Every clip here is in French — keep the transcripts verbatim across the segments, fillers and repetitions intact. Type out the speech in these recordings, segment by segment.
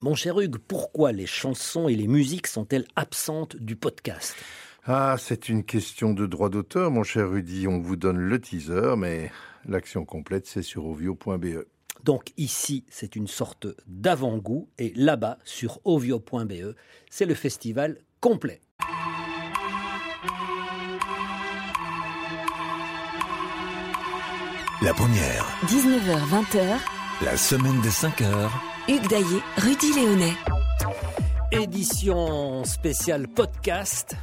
Mon cher Hugues, pourquoi les chansons et les musiques sont-elles absentes du podcast ? Ah, c'est une question de droit d'auteur, mon cher Rudy. On vous donne le teaser, mais l'action complète, c'est sur ovio point b e. Donc ici, c'est une sorte d'avant-goût, et là-bas, sur ovio point b e, c'est le festival complet. La première. dix-neuf heures vingt. La semaine des cinq heures. Hugues Daillé, Rudy Léonet. Édition spéciale podcast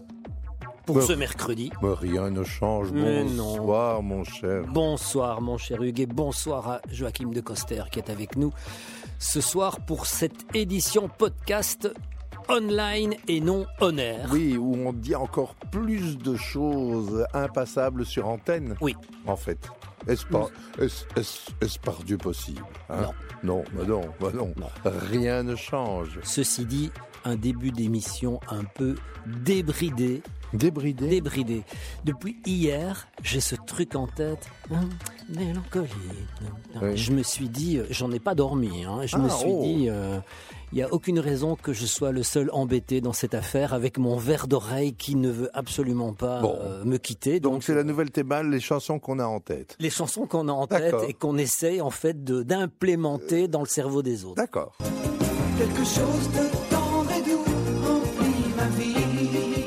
pour Bon. ce mercredi. Mais rien ne change. Mais non. Bonsoir, mon cher. Bonsoir mon cher Hugues et bonsoir à Joachim de Coster qui est avec nous ce soir pour cette édition podcast online et non on air. Oui, où on dit encore plus de choses impassables sur antenne. Oui. En fait. Est-ce pas, est-ce, est-ce, est-ce par Dieu possible, hein? Non. Non, bah non, bah non. Non. Rien ne change. Ceci dit, un début d'émission un peu débridé. Débridé. Débridé. Depuis hier, j'ai ce truc en tête. Hum, mélancolie. Oui. Je me suis dit, euh, j'en ai pas dormi. Hein, je Ah, me suis oh. dit, euh, il n'y a aucune raison que je sois le seul embêté dans cette affaire avec mon verre d'oreille qui ne veut absolument pas Bon. euh, me quitter. Donc c'est la nouvelle thématique, les chansons qu'on a en tête. Les chansons qu'on a en tête D'accord. et qu'on essaye en fait de, d'implémenter dans le cerveau des autres. D'accord. Quelque chose de tendre et doux remplit ma vie.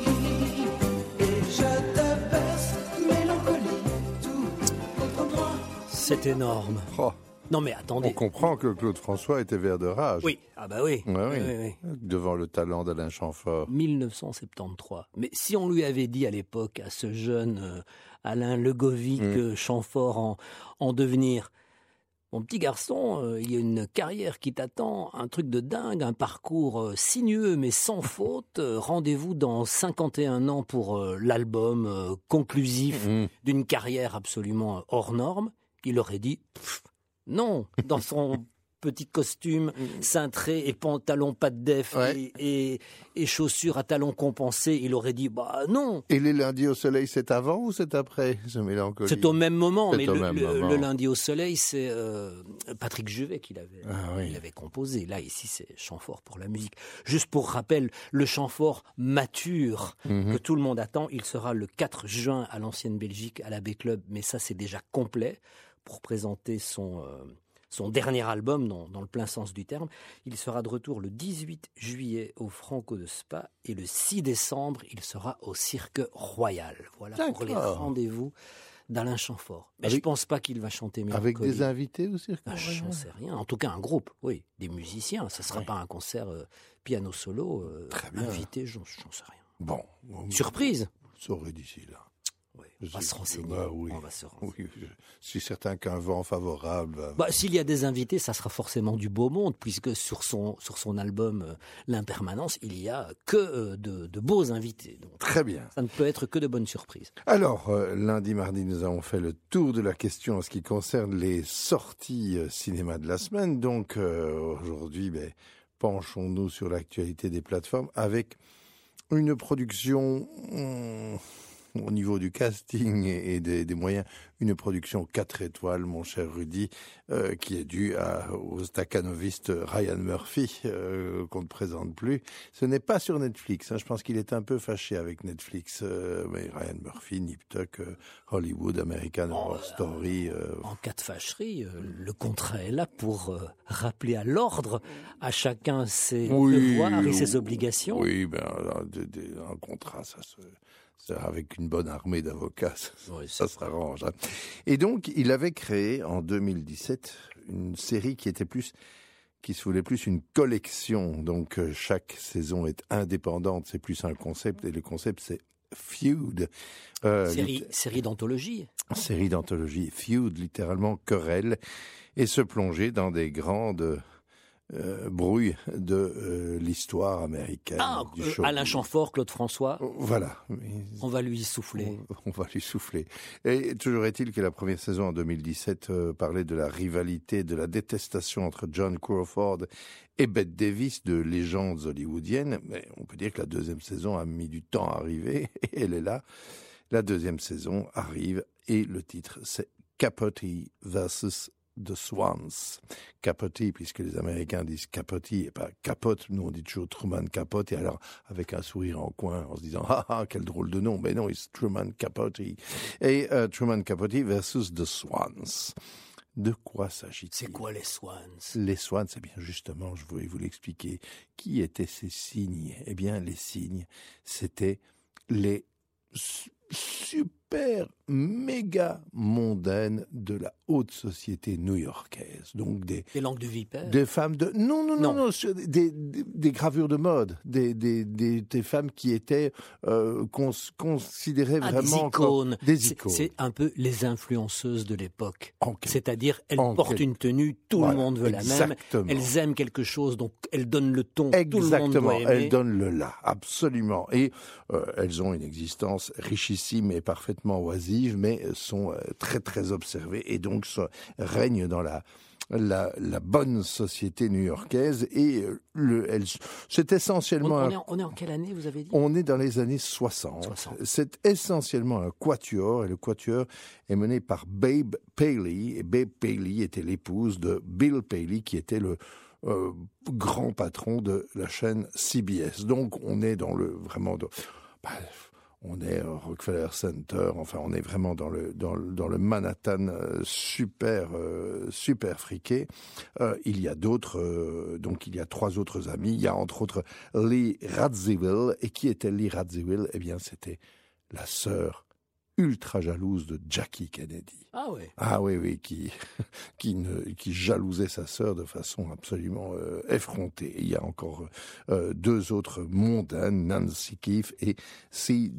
Et je te verse mélancolie tout contre moi. C'est énorme. Oh, Non mais on attendez. comprend que Claude François était vert de rage. Oui, ah bah oui. Ouais, oui. Oui, oui, oui. Devant le talent d'Alain Chamfort. dix-neuf cent soixante-treize. Mais si on lui avait dit à l'époque, à ce jeune euh, Alain Legovic, Mm. euh, Chamfort en, en devenir, mon petit garçon, euh, il y a une carrière qui t'attend, un truc de dingue, un parcours euh, sinueux mais sans faute. Euh, rendez-vous dans cinquante et un ans pour euh, l'album euh, conclusif Mmh. d'une carrière absolument euh, hors norme. Il aurait dit pff, non, dans son petit costume cintré et pantalon pas de def Ouais. et, et, et chaussures à talons compensés, il aurait dit bah non. Et les lundis au soleil, c'est avant ou c'est après ce mélancolie? C'est au même moment, C'est mais au le, même le- moment. le lundi au soleil, c'est euh, Patrick Juvet qui l'avait, Ah oui. il l'avait composé. Là, ici, c'est Chamfort pour la musique. Juste pour rappel, le Chamfort mature Mhm. que tout le monde attend, il sera le quatre juin à l'Ancienne Belgique, à la B-Club, mais ça, c'est déjà complet pour présenter son... euh, son dernier album, dans, dans le plein sens du terme. Il sera de retour le dix-huit juillet au Franco de Spa et le six décembre, il sera au Cirque Royal. Voilà pour les D'accord. rendez-vous d'Alain Chamfort. Mais Avec- je pense pas qu'il va chanter Mélancolie. Avec des invités au cirque? Ah, j'en sais rien. En tout cas, un groupe, oui, des musiciens. Ça sera Oui. pas un concert euh, piano solo. euh, Très bien. Invité, j'en, j'en sais rien. Bon. on- Surprise. on saurait d'ici là. Oui, Je on va sais- se renseigner. Bah oui. On va se renseigner. Oui, je suis certain qu'un vent favorable va... Bah, s'il y a des invités, ça sera forcément du beau monde, puisque sur son, sur son album euh, L'Impermanence, il y a que euh, de, de beaux invités. Donc, Très bien. ça ne peut être que de bonnes surprises. Alors, euh, lundi, mardi, nous avons fait le tour de la question en ce qui concerne les sorties euh, cinéma de la semaine. Donc, euh, aujourd'hui, ben, penchons-nous sur l'actualité des plateformes avec une production... hum, au niveau du casting et et des, des moyens, une production quatre étoiles, mon cher Rudy, euh, qui est due à, au staccanoviste Ryan Murphy, euh, qu'on ne présente plus. Ce n'est pas sur Netflix, hein, je pense qu'il est un peu fâché avec Netflix, euh, mais Ryan Murphy, Nip Tuck, euh, Hollywood, American Horror Story... euh, En cas de fâcherie, euh, le contrat est là pour euh, rappeler à l'ordre à chacun ses devoirs et ses obligations. Oui, ben, alors, de- de- un contrat, ça se... ça, avec une bonne armée d'avocats, ça, Oui, ça s'arrange. Hein. Et donc, il avait créé en deux mille dix-sept une série qui était plus, qui se voulait plus une collection. Donc, euh, chaque saison est indépendante, c'est plus un concept, et le concept c'est Feud. Euh, Série, lit- série d'anthologie. série d'anthologie, Feud, littéralement querelle, et se plonger dans des grandes euh, brouilles de euh, l'histoire américaine. Ah, du euh, show. Alain Chamfort, Claude François, Voilà. Mais- on va lui souffler. on, on va lui souffler. Et toujours est-il que la première saison en deux mille dix-sept euh, parlait de la rivalité, de la détestation entre John Crawford et Bette Davis, de légendes hollywoodiennes. Mais on peut dire que la deuxième saison a mis du temps à arriver, et elle est là. La deuxième saison arrive, et le titre, c'est Capote versus the Swans. Capote, puisque les Américains disent Capote et pas Capote. Nous, on dit toujours Truman Capote. Et alors, avec un sourire en coin, en se disant « Ah, ah, quel drôle de nom !» Mais non, c'est Truman Capote. Et euh, Truman Capote versus the Swans. De quoi s'agit-il? C'est quoi les Swans? Les Swans, c'est bien justement, je voulais vous l'expliquer. Qui étaient ces cygnes? Eh bien, les cygnes, c'était les su- super méga mondaines de la haute société new-yorkaise. Donc des, Des langues de vipère? des femmes de... Non, non, non, Non. non, sur des, des, des gravures de mode. Des, des, des, des femmes qui étaient euh, cons, considérées Ah, vraiment... des icônes. Comme des C'est- icônes. C'est un peu les influenceuses de l'époque. En quel- C'est-à-dire, elles en portent quel- une tenue, tout Voilà, le monde veut la même. exactement. Elles aiment quelque chose, donc elles donnent le ton, tout le monde Exactement, doit aimer. elles donnent le là, absolument. Et euh, elles ont une existence richissime et parfaitement oisive, mais sont euh, très très observées et donc se, règnent dans la, la, la bonne société new-yorkaise. Et euh, le, elles, c'est On, essentiellement... on un- est en, on est en quelle année, vous avez dit? on est dans les années soixante. soixante. C'est essentiellement un quatuor, et le quatuor est mené par Babe Paley. Et Babe Paley était l'épouse de Bill Paley, qui était le euh, grand patron de la chaîne C B S. Donc, on est dans le vraiment... De, bah, on est au Rockefeller Center, enfin, on est vraiment dans le, dans le, dans le Manhattan euh, super, euh, super friqué. Euh, il y a d'autres, euh, donc il y a trois autres amis. Il y a entre autres Lee Radziwill. Et qui était Lee Radziwill? Eh bien, c'était la sœur ultra jalouse de Jackie Kennedy. Ah ouais. Ah oui, oui, qui, qui, ne, qui jalousait sa sœur de façon absolument euh, effrontée. Il y a encore euh, deux autres mondaines, Nancy Keefe et C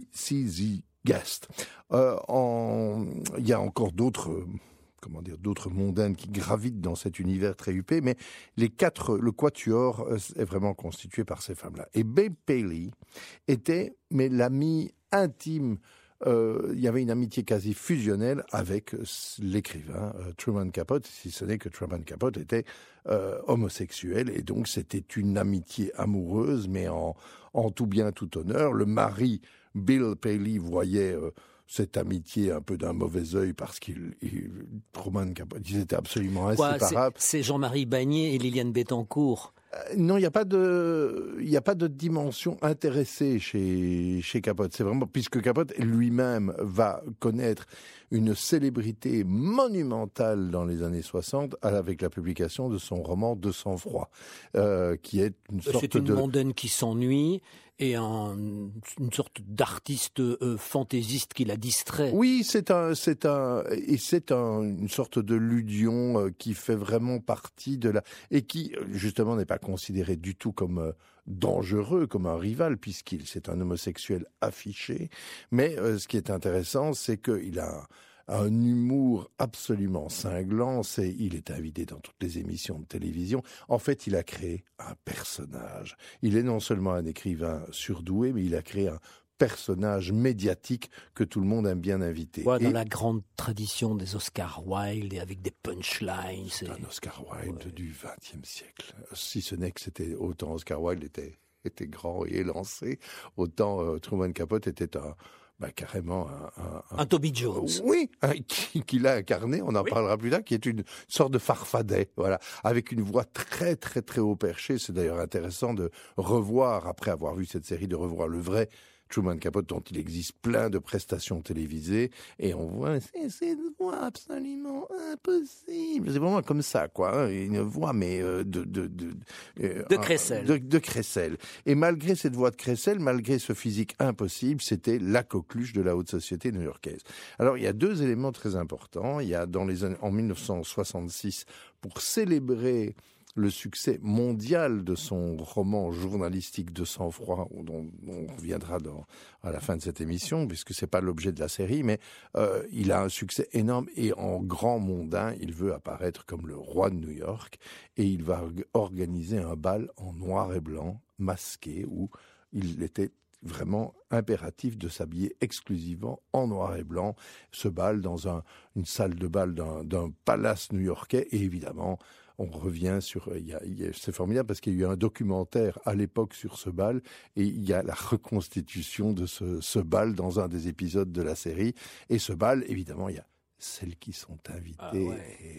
Z Guest. Euh, en, il y a encore d'autres... Euh, comment dire, d'autres mondaines qui gravitent dans cet univers très huppé, mais les quatre, le quatuor euh, est vraiment constitué par ces femmes-là. Et Babe Paley était, mais l'amie intime. Euh, il y avait une amitié quasi fusionnelle avec euh, l'écrivain euh, Truman Capote, si ce n'est que Truman Capote était euh, homosexuel, et donc c'était une amitié amoureuse, mais en, en tout bien, tout honneur. Le mari, Bill Paley, voyait euh, cette amitié un peu d'un mauvais œil parce qu'il, il, Truman Capote, ils étaient absolument Quoi, c'est, inséparables. c'est Jean-Marie Bagné et Liliane Bettencourt. Non, il n'y a pas de, il n'y a pas de dimension intéressée chez chez Capote. C'est vraiment puisque Capote lui-même va connaître une célébrité monumentale dans les années soixante avec la publication de son roman De sang-froid, euh, qui est une sorte C'est une de mondaine qui s'ennuie et un, une sorte d'artiste euh, fantaisiste qui la distrait. Oui, c'est un, c'est un, et c'est un, une sorte de ludion euh, qui fait vraiment partie de la, et qui justement n'est pas considéré du tout comme euh, dangereux, comme un rival, puisqu'il c'est un homosexuel affiché. Mais euh, ce qui est intéressant, c'est qu'il a un humour absolument cinglant. C'est, il est invité dans toutes les émissions de télévision. En fait, il a créé un personnage. Il est non seulement un écrivain surdoué, mais il a créé un personnage médiatique que tout le monde aime bien inviter. Ouais, dans Et la grande tradition des Oscar Wilde et avec des punchlines. c'est et- un Oscar Wilde Ouais. du vingtième siècle. Si ce n'est que c'était autant Oscar Wilde était, était grand et élancé, autant euh, Truman Capote était un, bah, carrément un, un, un- Un Toby Jones. Oui, hein, qui, qui l'a incarné, on en Oui. parlera plus tard, qui est une sorte de farfadet, voilà, avec une voix très très très haut perché. C'est d'ailleurs intéressant de revoir, après avoir vu cette série, de revoir le vrai Truman Capote, dont il existe plein de prestations télévisées, et on voit, c'est, c'est une voix absolument impossible. C'est vraiment comme ça, quoi, hein, une voix, mais euh, de... De, de, euh, De un- Crécelle. De, de Crécelle. Et malgré cette voix de Crécelle, malgré ce physique impossible, c'était la coqueluche de la haute société new-yorkaise. Alors, il y a deux éléments très importants. Il y a, dans les années, en mille neuf cent soixante-six, pour célébrer le succès mondial de son roman journalistique De sang-froid, dont on reviendra dans, à la fin de cette émission, puisque c'est pas l'objet de la série, mais euh, il a un succès énorme et en grand mondain, il veut apparaître comme le roi de New York et il va org- organiser un bal en noir et blanc, masqué, où il était vraiment impératif de s'habiller exclusivement en noir et blanc, ce bal dans un, une salle de bal d'un, d'un palace new-yorkais, et évidemment, on revient sur, il y a, il y a, c'est formidable parce qu'il y a eu un documentaire à l'époque sur ce bal et il y a la reconstitution de ce, ce bal dans un des épisodes de la série. Et ce bal, évidemment, il y a celles qui sont invitées. Ah ouais. Et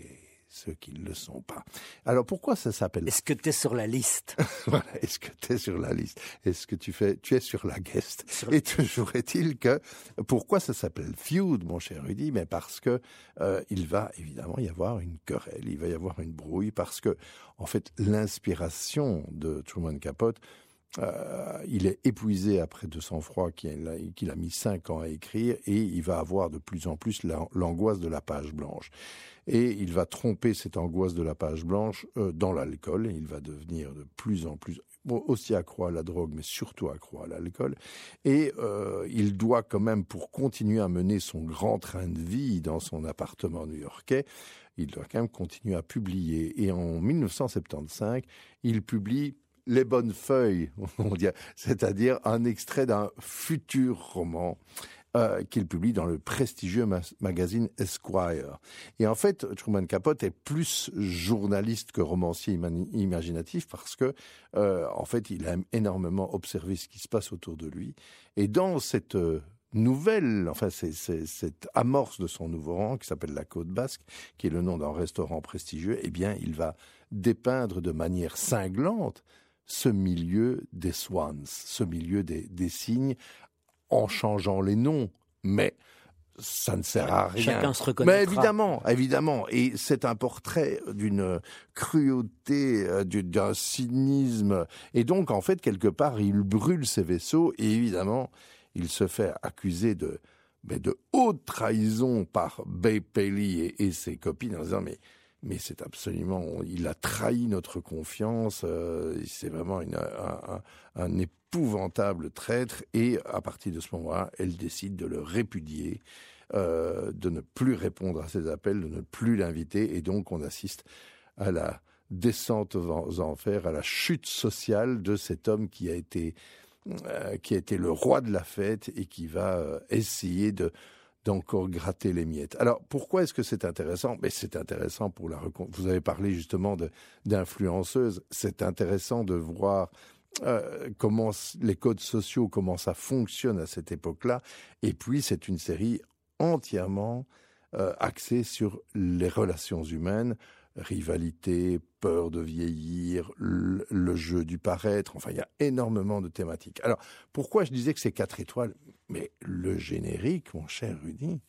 ceux qui ne le sont pas. Alors pourquoi ça s'appelle... Est-ce que tu es sur la liste? Voilà, est-ce que tu es sur la liste? Est-ce que tu fais, tu es sur la guest? Sur... Et toujours est-il que, pourquoi ça s'appelle Feud, mon cher Rudy? Mais parce que euh, il va évidemment y avoir une querelle, il va y avoir une brouille, parce que, en fait, l'inspiration de Truman Capote, Euh, il est épuisé après de sang-froid qu'il a, qu'il a mis cinq ans à écrire, et il va avoir de plus en plus l'angoisse de la page blanche. Et il va tromper cette angoisse de la page blanche euh, dans l'alcool. Il va devenir de plus en plus bon, aussi accro à la drogue, mais surtout accro à l'alcool. Et euh, il doit quand même, pour continuer à mener son grand train de vie dans son appartement new-yorkais, il doit quand même continuer à publier. Et en dix-neuf cent soixante-quinze, il publie Les Bonnes Feuilles, on dit, c'est-à-dire un extrait d'un futur roman euh, qu'il publie dans le prestigieux ma- magazine Esquire. Et en fait, Truman Capote est plus journaliste que romancier ima- imaginatif, parce que, euh, en fait, il aime énormément observer ce qui se passe autour de lui. Et dans cette euh, nouvelle, enfin, c'est, c'est, cette amorce de son nouveau roman, qui s'appelle La Côte Basque, qui est le nom d'un restaurant prestigieux, eh bien, il va dépeindre de manière cinglante ce milieu des swans, ce milieu des, des cygnes, en changeant les noms, mais ça ne sert à rien. Chacun se reconnaîtra. Mais évidemment, évidemment, et c'est un portrait d'une cruauté, d'un cynisme, et donc en fait quelque part il brûle ses vaisseaux, et évidemment il se fait accuser de, mais de haute trahison par Bay Paley et, et ses copines, en disant mais Mais c'est absolument, il a trahi notre confiance, euh, c'est vraiment une, un, un, un épouvantable traître, et à partir de ce moment-là, elle décide de le répudier, euh, de ne plus répondre à ses appels, de ne plus l'inviter, et donc on assiste à la descente aux enfers, à la chute sociale de cet homme qui a été, euh, qui a été le roi de la fête, et qui va euh, essayer de d'encore gratter les miettes. Alors, pourquoi est-ce que c'est intéressant? Mais c'est intéressant pour la recon... Vous avez parlé justement de, d'influenceuses. C'est intéressant de voir euh, comment les codes sociaux, comment ça fonctionne à cette époque-là. Et puis, c'est une série entièrement euh, axée sur les relations humaines, rivalité, peur de vieillir, le, le jeu du paraître. Enfin, il y a énormément de thématiques. Alors, pourquoi je disais que c'est quatre étoiles? Mais le générique, mon cher Rudy,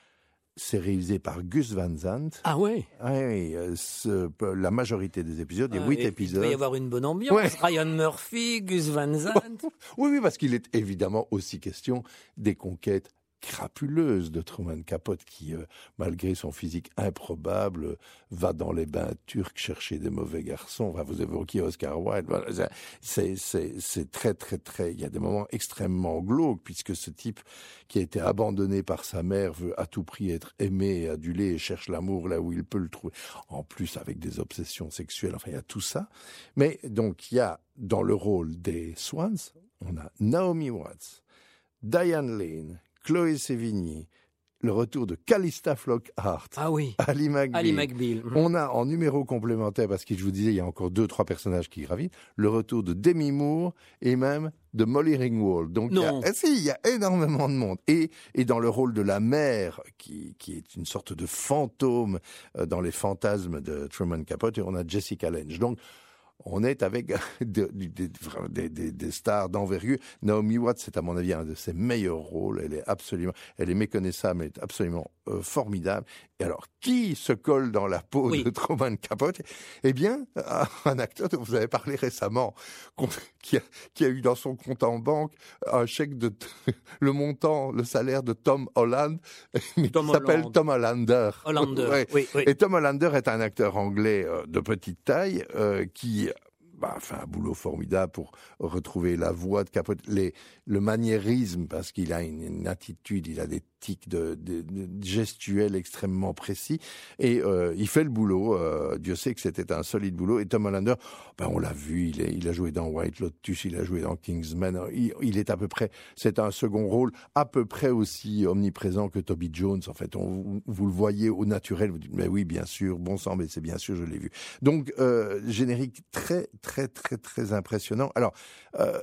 c'est réalisé par Gus Van Sant. Ah ouais. Ah oui, ce, la majorité des épisodes, il y a ah, huit épisodes. Il doit y avoir une bonne ambiance. Ouais. Ryan Murphy, Gus Van Sant. oui, oui, parce qu'il est évidemment aussi question des conquêtes crapuleuse de Truman Capote qui, euh, malgré son physique improbable, euh, va dans les bains turcs chercher des mauvais garçons. Enfin, vous évoquiez Oscar Wilde. Voilà, c'est, c'est, c'est très, très, très... Il y a des moments extrêmement glauques, puisque ce type qui a été abandonné par sa mère veut à tout prix être aimé et adulé et cherche l'amour là où il peut le trouver. En plus, avec des obsessions sexuelles. Enfin, il y a tout ça. Mais donc, il y a, dans le rôle des Swans, on a Naomi Watts, Diane Lane, Chloé Sevigny, le retour de Calista Flockhart, ah oui. Ali McBeal. Ali McBeal. On a en numéro complémentaire, parce que je vous disais, il y a encore deux, trois personnages qui gravitent, le retour de Demi Moore et même de Molly Ringwald. Donc, non. Il, y a, eh, si, il y a énormément de monde. Et, et dans le rôle de la mère, qui, qui est une sorte de fantôme euh, dans les fantasmes de Truman Capote, on a Jessica Lange. Donc, on est avec des, des, des, des stars d'envergure. Naomi Watts, c'est à mon avis un de ses meilleurs rôles. Elle est absolument, elle est méconnaissable, mais elle est absolument euh, formidable. Et alors, qui se colle dans la peau oui. de Truman Capote? Eh bien, un acteur dont vous avez parlé récemment, qui a, qui a eu dans son compte en banque un chèque de le montant, le salaire de Tom Holland, mais Tom qui s'appelle Holland. Tom Hollander. Hollander. Ouais. Oui, oui. Et Tom Hollander est un acteur anglais euh, de petite taille euh, qui bah, fait un boulot formidable pour retrouver la voix de Capote, les, le maniérisme, parce qu'il a une, une attitude, il a des tics de, de, de gestuels extrêmement précis, et euh, il fait le boulot. Euh, Dieu sait que c'était un solide boulot. Et Tom Hollander, ben on l'a vu, il, est, il a joué dans White Lotus, il a joué dans Kingsman. Il, il est à peu près, c'est un second rôle à peu près aussi omniprésent que Toby Jones. En fait, on, vous le voyez au naturel, vous dites mais oui, bien sûr, bon sang, mais c'est bien sûr, je l'ai vu. Donc euh, générique très très très très impressionnant. Alors euh,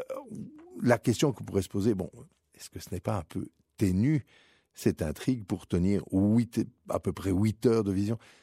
la question qu'on pourrait se poser, bon, est-ce que ce n'est pas un peu ténu cette intrigue pour tenir huit, à peu près huit heures de vision?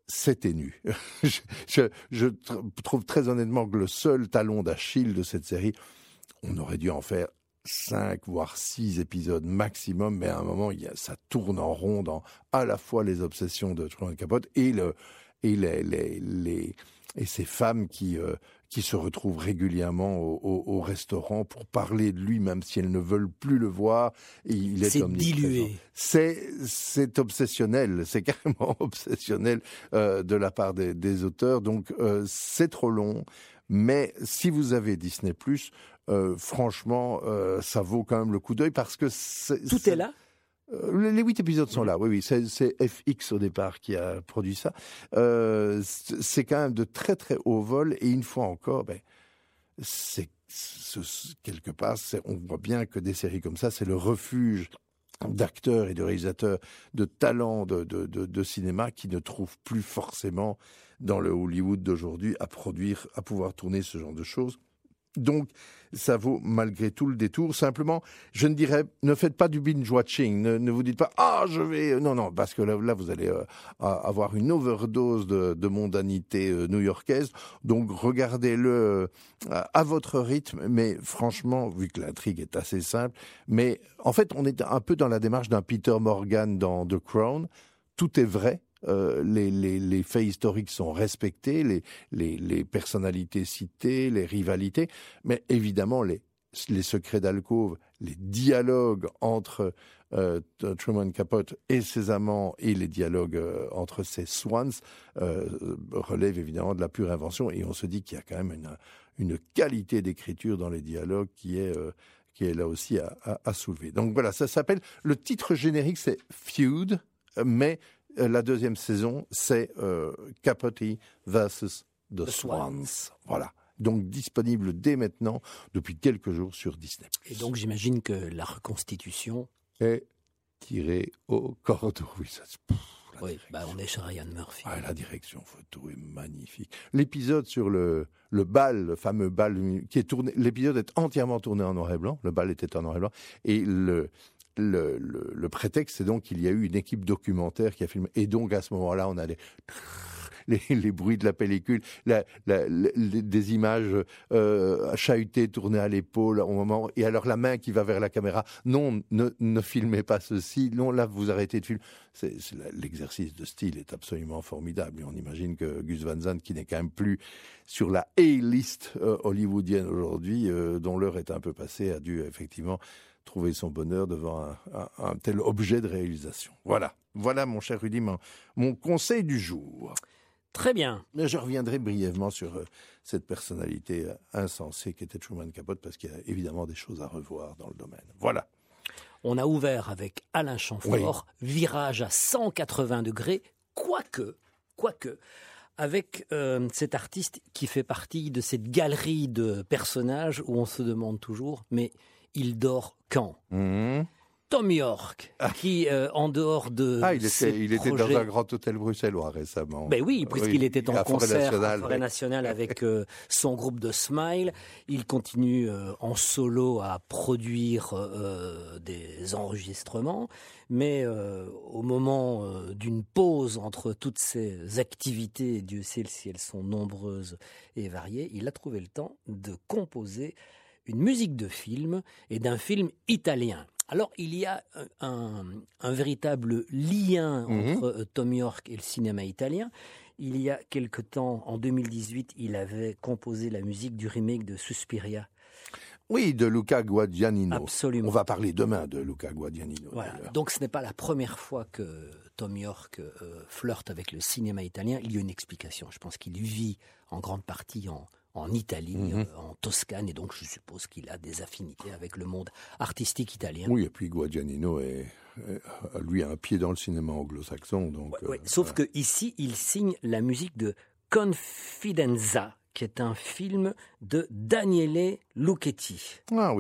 c'est ténu. je, je, je trouve très honnêtement que le seul talon d'Achille de cette série, on aurait dû en faire cinq voire six épisodes maximum, mais à un moment, il y a, ça tourne en rond dans à la fois les obsessions de Truman Capote et le et les les, les et ces femmes qui euh, qui se retrouvent régulièrement au, au, au restaurant pour parler de lui, même si elles ne veulent plus le voir. Et il est C'est omniprésent. dilué. C'est c'est obsessionnel, c'est carrément obsessionnel euh, de la part des, des auteurs. Donc euh, c'est trop long. Mais si vous avez Disney plus, euh, franchement, euh, ça vaut quand même le coup d'œil parce que c'est, Tout c'est, est là. euh, les huit épisodes sont là. Oui, oui, c'est, c'est F X au départ qui a produit ça. Euh, c'est, c'est quand même de très très haut vol et une fois encore, ben, c'est, c'est quelque part, c'est, on voit bien que des séries comme ça, c'est le refuge d'acteurs et de réalisateurs de talents de, de, de, de cinéma qui ne trouvent plus forcément dans le Hollywood d'aujourd'hui à produire, à pouvoir tourner ce genre de choses. Donc, ça vaut malgré tout le détour. Simplement, je ne dirais, ne faites pas du binge-watching. Ne, ne vous dites pas, ah, je vais... Non, non, parce que là, là vous allez euh, avoir une overdose de, de mondanité euh, new-yorkaise. Donc, regardez-le euh, à votre rythme. Mais franchement, vu que l'intrigue est assez simple, mais en fait, on est un peu dans la démarche d'un Peter Morgan dans The Crown. Tout est vrai. Euh, les, les, les faits historiques sont respectés, les, les, les personnalités citées, les rivalités, mais évidemment les, les secrets d'alcôve, les dialogues entre euh, Truman Capote et ses amants et les dialogues euh, entre ses swans euh, relèvent évidemment de la pure invention et on se dit qu'il y a quand même une, une qualité d'écriture dans les dialogues qui est... Euh, qui est là aussi à, à, à soulever. Donc voilà, ça s'appelle, le titre générique c'est Feud, mais la deuxième saison, c'est euh, Capote versus The, The Swans. Swans. Voilà. Donc disponible dès maintenant, depuis quelques jours sur Disney. Et donc j'imagine que la reconstitution est tirée au cordeau. Oui, ça, pff, oui, bah on est chez Ryan Murphy. Ah, la direction photo est magnifique. L'épisode sur le, le bal, le fameux bal, qui est tourné, l'épisode est entièrement tourné en noir et blanc. Le bal était en noir et blanc. Et le... Le, le, le prétexte, c'est donc qu'il y a eu une équipe documentaire qui a filmé. Et donc, à ce moment-là, on a les, les, les bruits de la pellicule, la, la, les, des images euh, chahutées, tournées à l'épaule au moment. Et alors, la main qui va vers la caméra. Non, ne, ne filmez pas ceci. Non, là, vous arrêtez de filmer. C'est, c'est, l'exercice de style est absolument formidable. Et on imagine que Gus Van Sant, qui n'est quand même plus sur la A-list euh, hollywoodienne aujourd'hui, euh, dont l'heure est un peu passée, a dû effectivement trouver son bonheur devant un, un, un tel objet de réalisation. Voilà, voilà mon cher Rudy, mon, mon conseil du jour. Très bien. Mais je reviendrai brièvement sur euh, cette personnalité euh, insensée qu'était Truman Capote, parce qu'il y a évidemment des choses à revoir dans le domaine. Voilà. On a ouvert avec Alain Chamfort, oui. Virage à cent quatre-vingts degrés, quoique, quoique, avec euh, cet artiste qui fait partie de cette galerie de personnages où on se demande toujours, mais il dort quand ? Mmh. Tom York, ah. qui, euh, en dehors de Ah, il était, il était projets... dans un grand hôtel bruxellois récemment. Ben oui, puisqu'il oui, était en à concert Forêt à Forêt Nationale avec euh, son groupe de Smile. Il continue euh, en solo à produire euh, des enregistrements. Mais euh, au moment euh, d'une pause entre toutes ces activités, Dieu sait si elles sont nombreuses et variées, il a trouvé le temps de composer une musique de film et d'un film italien. Alors, il y a un, un véritable lien mmh. entre euh, Tom York et le cinéma italien. Il y a quelque temps, en deux mille dix-huit, il avait composé la musique du remake de Suspiria. Oui, de Luca Guadagnino. Absolument. On va parler demain de Luca Guadagnino. Voilà. Donc, ce n'est pas la première fois que Tom York euh, flirte avec le cinéma italien. Il y a une explication. Je pense qu'il vit en grande partie en... en Italie, mmh. euh, en Toscane, et donc je suppose qu'il a des affinités avec le monde artistique italien. Oui, et puis Guadagnino est, est, lui a un pied dans le cinéma anglo-saxon. Donc, ouais, ouais. Euh, Sauf voilà. qu'ici, il signe la musique de Confidenza, qui est un film de Daniele Lucchetti. Ah oui,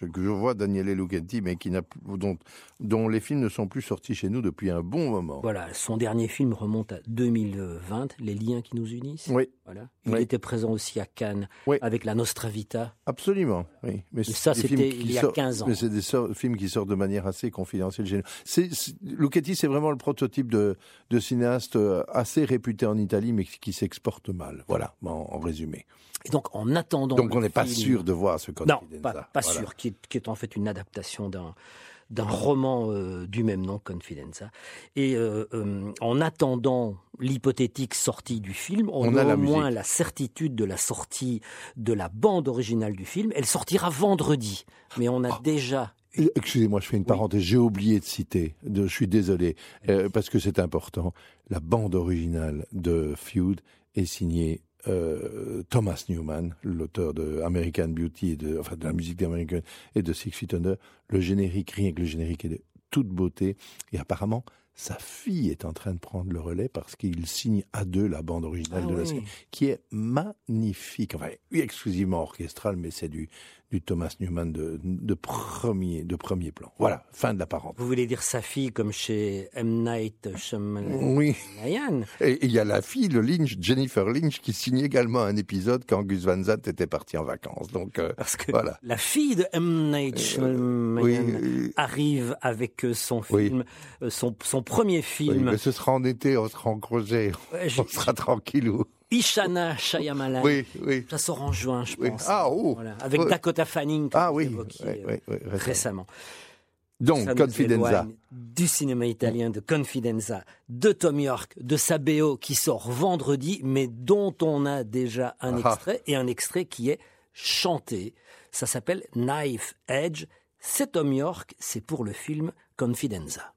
que je vois, Daniele Lucchetti, mais qui n'a, dont, dont les films ne sont plus sortis chez nous depuis un bon moment. Voilà, son dernier film remonte à deux mille vingt, Les liens qui nous unissent. Oui. Voilà. Il Oui. était présent aussi à Cannes Oui. avec La Nostra Vita. Absolument, oui. Mais Et ça, des c'était films qui il y a sortent- quinze ans. Mais c'est des sor- films qui sortent de manière assez confidentielle chez nous. C'est, c'est- Lucchetti, c'est vraiment le prototype de, de cinéaste euh, assez réputé en Italie, mais qui, qui s'exporte mal. Voilà, en, en résumé. Et donc, en attendant. Donc le on n'est pas film- sûr de voir ce Non, Confidenza. pas, pas Voilà. sûr, qui est, qui est en fait une adaptation d'un d'un roman euh, du même nom, Confidenza. Et euh, euh, en attendant l'hypothétique sortie du film, on, On a, a la au moins musique. la certitude de la sortie de la bande originale du film. Elle sortira vendredi, mais on a Oh. déjà... Euh, Excusez-moi, je fais une parenthèse. J'ai oublié de citer, de, je suis désolé, euh, parce que c'est important. La bande originale de Feud est signée euh, Thomas Newman, l'auteur de American Beauty, et de, enfin de la musique d'American et de Six Feet Under. Le générique, rien que le générique est de toute beauté. Et apparemment, sa fille est en train de prendre le relais parce qu'il signe à deux la bande originale Ah de la oui. série, qui est magnifique. Enfin, exclusivement orchestrale, mais c'est du, du Thomas Newman de, de, premier, de premier plan. Voilà, fin de la parenthèse. Vous voulez dire sa fille comme chez M. Night Shyamalan? Oui, Ryan. et il y a la fille, le Lynch, Jennifer Lynch, qui signe également un épisode quand Gus Van Sant était parti en vacances. Donc, euh, Parce que voilà. la fille de M. Night Shyamalan Oui, euh, arrive avec euh, son Oui. film, euh, son, son premier oui, film, mais ce sera en été, on sera en congé, Ouais, je- on sera tranquillou. Ishana Shyamalan. Oui, oui. Ça sort en juin, je Oui. pense. Ah, oh. Voilà. Avec Ouais. Dakota Fanning, comme Ah vous oui, évoquiez, oui, euh, oui, oui, récemment. récemment. Donc, Ça nous Confidenza. éloigne du cinéma italien de Confidenza, de Tom York, de sa B O qui sort vendredi, mais dont on a déjà un Ah. extrait, et un extrait qui est chanté. Ça s'appelle Knife Edge. C'est Tom York, c'est pour le film Confidenza.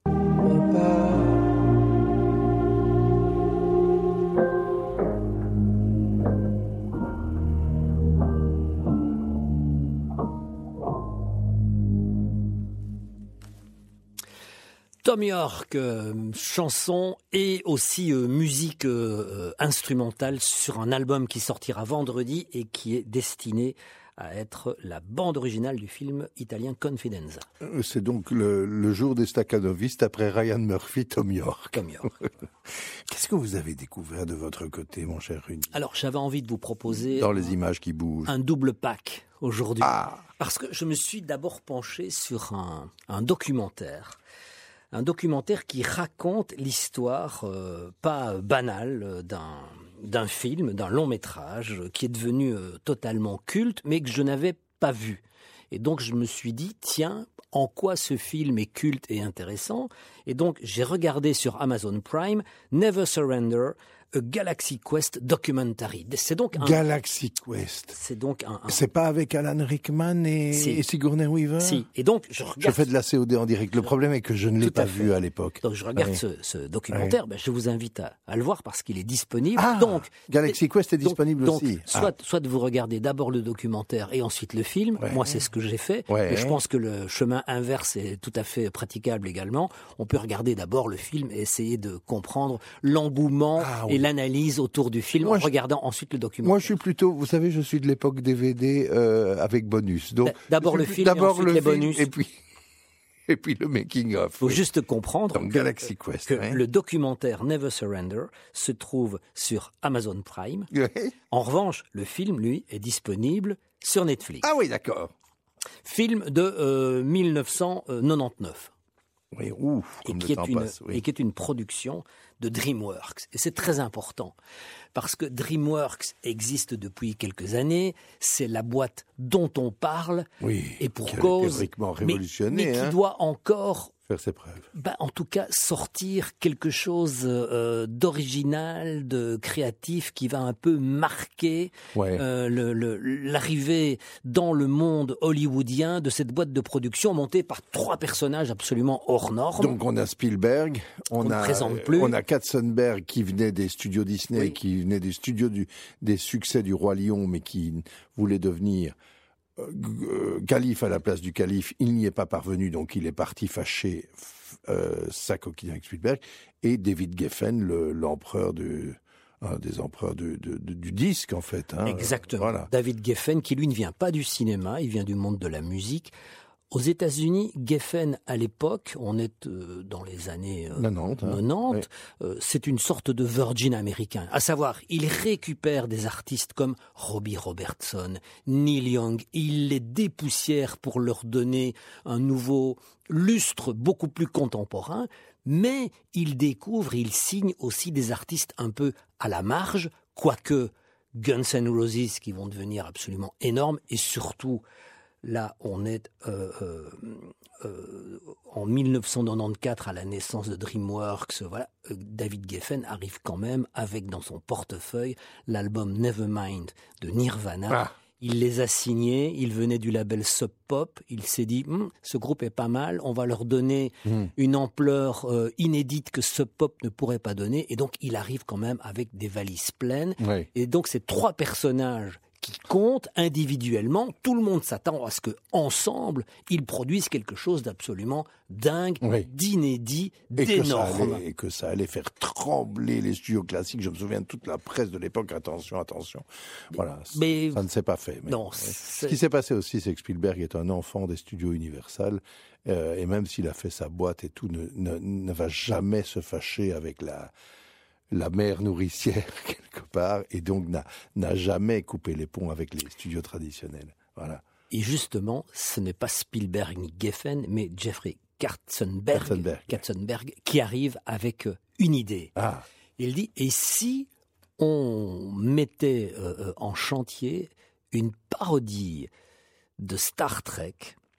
Tom York, euh, chanson et aussi euh, musique euh, instrumentale sur un album qui sortira vendredi et qui est destiné à être la bande originale du film italien Confidenza. Euh, C'est donc le, le jour des staccanovistes après Ryan Murphy, Tom York. Tom York. Qu'est-ce que vous avez découvert de votre côté, mon cher Rudy, Alors j'avais envie de vous proposer dans les images qui bougent? un double pack aujourd'hui. Ah, Parce que je me suis d'abord penché sur un, un documentaire. Un documentaire qui raconte l'histoire euh, pas banale euh, d'un d'un film, d'un long métrage euh, qui est devenu euh, totalement culte, mais que je n'avais pas vu. Et donc je me suis dit, tiens, en quoi ce film est culte et intéressant? Et donc j'ai regardé sur Amazon Prime Never Surrender, a Galaxy Quest Documentary. C'est donc un... Galaxy Quest. C'est donc un... un- C'est pas avec Alan Rickman et, Si. et Sigourney Weaver? Si. Et donc je Je regarde... fais de la C O D en direct. Le problème est que je ne l'ai Tout à pas fait. vu à l'époque. Donc je regarde Ouais. ce, ce documentaire, ben, je vous invite à, à le voir parce qu'il est disponible. Ah, donc, Galaxy Quest est donc- disponible donc, aussi. Soit, soit vous regardez d'abord le documentaire et ensuite le film. Ouais. Moi, c'est ce que j'ai fait. Ouais. Mais je pense que le chemin inverse est tout à fait praticable également. On peut regarder d'abord le film et essayer de comprendre l'engouement Ah, et oui. l'analyse autour du film Moi, en je- regardant ensuite le documentaire. Moi, je suis plutôt, vous savez, je suis de l'époque D V D euh, avec bonus. Donc, D- d'abord je le suis- film et d'abord ensuite le les film, bonus. et puis et puis le making of. Il faut oui. juste comprendre Donc, que, Galaxy Quest, que ouais. le documentaire Never Surrender se trouve sur Amazon Prime. Ouais. En revanche, le film, lui, est disponible sur Netflix. Ah oui, d'accord. Film de euh, mille neuf cent quatre-vingt-dix-neuf Oui, ouf, et comme qui, le est temps une, passe. Oui. et qui est une production de DreamWorks. Et c'est très important parce que DreamWorks existe depuis quelques années. C'est la boîte dont on parle Oui, et pour qui a cause, théoriquement mais, révolutionné, mais qui hein. doit encore Faire ses preuves. bah, en tout cas, sortir quelque chose euh, d'original, de créatif, qui va un peu marquer Ouais. euh, le- le- l'arrivée dans le monde hollywoodien de cette boîte de production montée par trois personnages absolument hors normes. Donc on a Spielberg, on Qu'on ne a présente plus. on a Katzenberg qui venait des studios Disney, Oui. qui venait des studios du, des succès du roi Lion, mais qui voulait devenir euh, g- euh, calife à la place du calife. Il n'y est pas parvenu, donc il est parti fâcher euh, sa coquine avec Spielberg. Et David Geffen, le- l'empereur du un des empereurs de, de, de, du disque, en fait. Hein. Exactement. Voilà. David Geffen, qui lui ne vient pas du cinéma, il vient du monde de la musique. Aux États-Unis, Geffen, à l'époque, on est euh, dans les années euh, quatre-vingt-dix, hein. quatre-vingt-dix, Oui. euh, c'est une sorte de Virgin américain. À savoir, il récupère des artistes comme Robbie Robertson, Neil Young, il les dépoussière pour leur donner un nouveau lustre beaucoup plus contemporain, mais il découvre, il signe aussi des artistes un peu à la marge, quoique Guns N' Roses qui vont devenir absolument énormes, et surtout là, on est euh, euh, euh, en mille neuf cent quatre-vingt-quatorze à la naissance de DreamWorks. Voilà, David Geffen arrive quand même avec dans son portefeuille l'album Nevermind de Nirvana. Ah. Il les a signés, il venait du label Sub Pop, il s'est dit hm, ce groupe est pas mal, on va leur donner Mmh. une ampleur euh, inédite que Sub Pop ne pourrait pas donner, et donc il arrive quand même avec des valises pleines. Oui. Et donc ces trois personnages qui comptent individuellement, tout le monde s'attend à ce que ensemble ils produisent quelque chose d'absolument dingue, Oui. d'inédit, Et que, ça d'énorme. allait, et que ça allait faire trembler les studios classiques. Je me souviens de toute la presse de l'époque. Attention, attention. Voilà. Mais- Ça ne s'est pas fait. mais- Non, mais c'est- Ce qui s'est passé aussi, c'est que Spielberg est un enfant des studios Universal. euh, et même s'il a fait sa boîte et tout, ne, ne, ne va jamais se fâcher avec la, la mère nourricière, quelque part. Et donc n'a, n'a jamais coupé les ponts avec les studios traditionnels. Voilà. Et justement, ce n'est pas Spielberg ni Geffen, mais Jeffrey Katzenberg, Katzenberg, oui. Katzenberg qui arrive avec euh, une idée. Ah, Il dit, et si on mettait euh, euh, en chantier une parodie de Star Trek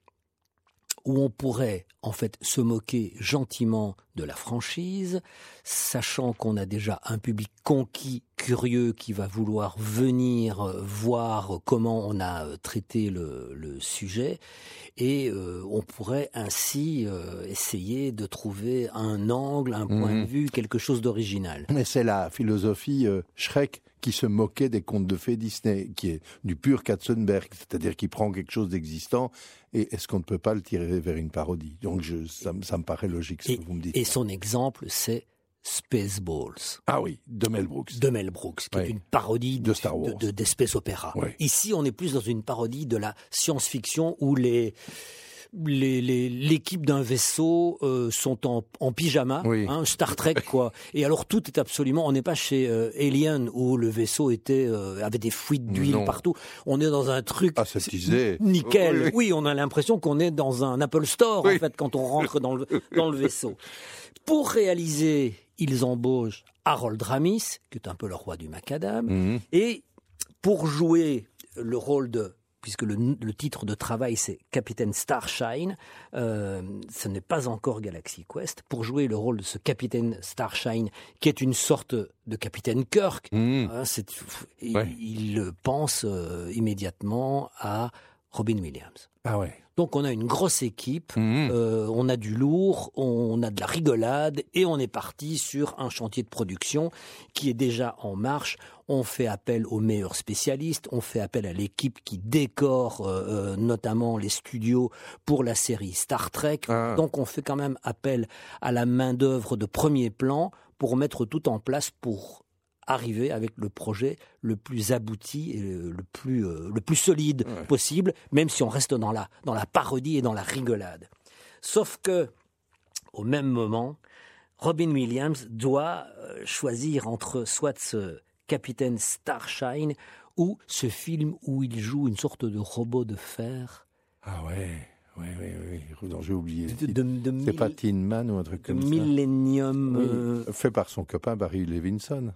où on pourrait en fait se moquer gentiment de la franchise, sachant qu'on a déjà un public conquis, curieux, qui va vouloir venir euh, voir comment on a euh, traité le, le sujet, et euh, on pourrait ainsi euh, essayer de trouver un angle, un point Mhm. de vue, quelque chose d'original. mais c'est la philosophie euh, Shrek qui se moquait des contes de fées Disney, qui est du pur Katzenberg, c'est-à-dire qui prend quelque chose d'existant et est-ce qu'on ne peut pas le tirer vers une parodie? Donc je, ça, me- ça me paraît logique ce Et, que vous me dites. et son exemple, c'est Spaceballs Ah oui, de Mel Brooks. de Mel Brooks, qui Oui. est une parodie De Star Wars. de, de- d'espèce opéra. Oui. Ici, on est plus dans une parodie de la science-fiction où les les- les- l'équipe d'un vaisseau euh, sont en, en pyjama, Oui. hein, Star Trek quoi. Et alors tout est absolument, on n'est pas chez euh, Alien où le vaisseau était euh, avait des fuites d'huile Non. partout. On est dans un truc Aseptisé. nickel. Oui, Oui, oui. on a l'impression qu'on est dans un Apple Store Oui. en fait quand on rentre dans le dans le vaisseau. Pour réaliser, ils embauchent Harold Ramis, qui est un peu le roi du macadam, Mhm. et pour jouer le rôle de, puisque le, le titre de travail c'est Capitaine Starshine, euh, ce n'est pas encore Galaxy Quest, pour jouer le rôle de ce Capitaine Starshine, qui est une sorte de Capitaine Kirk, Mhm. hein, c'est, il, Ouais. il pense euh, immédiatement à Robin Williams. Ah ouais. Donc on a une grosse équipe, Mhm. euh, on a du lourd, on a de la rigolade et on est parti sur un chantier de production qui est déjà en marche. On fait appel aux meilleurs spécialistes, on fait appel à l'équipe qui décore euh, euh, notamment les studios pour la série Star Trek. Ah. Donc on fait quand même appel à la main-d'œuvre de premier plan pour mettre tout en place pour arriver avec le projet le plus abouti et le le plus, euh, le plus solide Ouais. possible, même si on reste dans la, dans la parodie et dans la rigolade. Sauf que, au même moment, Robin Williams doit euh, choisir entre soit ce Capitaine Starshine ou ce film où il joue une sorte de robot de fer. Ah ouais. Oui, oui, oui. Non, j'ai oublié. le De, titre. de, de C'est mil- pas Tin Man ou un truc de comme ça. Millennium. Oui. euh, Fait par son copain Barry Levinson.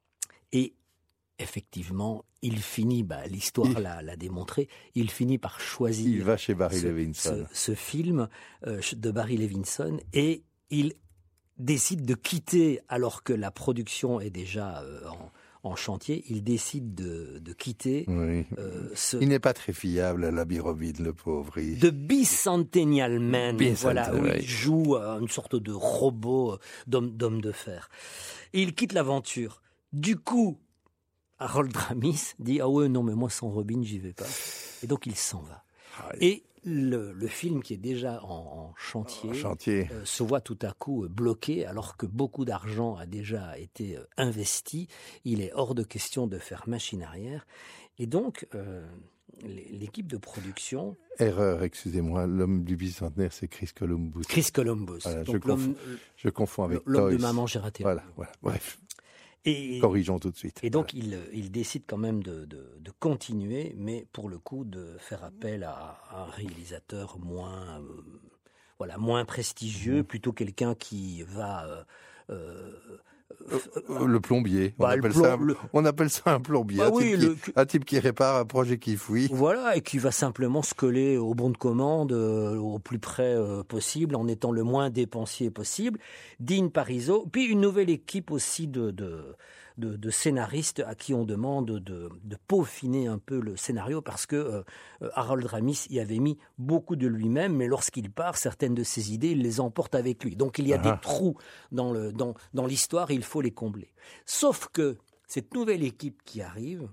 Et effectivement, il finit, bah, l'histoire Il- l'a, l'a démontré, il finit par choisir Il va chez Barry ce, Levinson. ce- ce film euh, de Barry Levinson et il décide de quitter, alors que la production est déjà euh, en, en chantier, il décide de, de quitter Oui. euh, ce Il n'est pas très fiable à l'Abbey Robin, le pauvre. Il- The Bicentennial Man, Bicentennial, voilà, où oui. il joue euh, une sorte de robot euh, d'homme, d'homme de fer. Et il quitte l'aventure. Du coup, Harold Ramis dit « Ah ouais, non, mais moi sans Robin, j'y vais pas. » Et donc il s'en va. Ah, Et le, le film qui est déjà en, en chantier, en chantier. euh, se voit tout à coup euh, bloqué alors que beaucoup d'argent a déjà été euh, investi. Il est hors de question de faire machine arrière. Et donc, euh, les- l'équipe de production, Erreur, excusez-moi, l'homme du bicentenaire, c'est Chris Columbus. Chris Columbus, Voilà, je donc l'homme, Je confonds avec l'homme de Toys. Maman j'ai raté. Voilà, voilà. Bref, Et, corrigeons tout de suite. Et donc, il, il décide quand même de, de, de continuer, mais pour le coup, de faire appel à, à un réalisateur moins, euh, voilà, moins prestigieux, plutôt quelqu'un qui va... euh, euh, Euh, Le plombier, on, Bah, le appelle plom- ça un, le- on appelle ça un plombier, Bah un, oui, type le- qui, un type qui répare un projet qui fouille. Voilà, et qui va simplement se coller au bon de commande euh, au plus près euh, possible, en étant le moins dépensier possible. Dean Parizeau, puis une nouvelle équipe aussi de, de, de, de scénaristes à qui on demande de, de peaufiner un peu le scénario, parce que euh, Harold Ramis y avait mis beaucoup de lui-même, mais lorsqu'il part, certaines de ses idées, il les emporte avec lui. Donc il y a Ah. des trous dans, le, dans, dans l'histoire, et il faut les combler. Sauf que cette nouvelle équipe qui arrive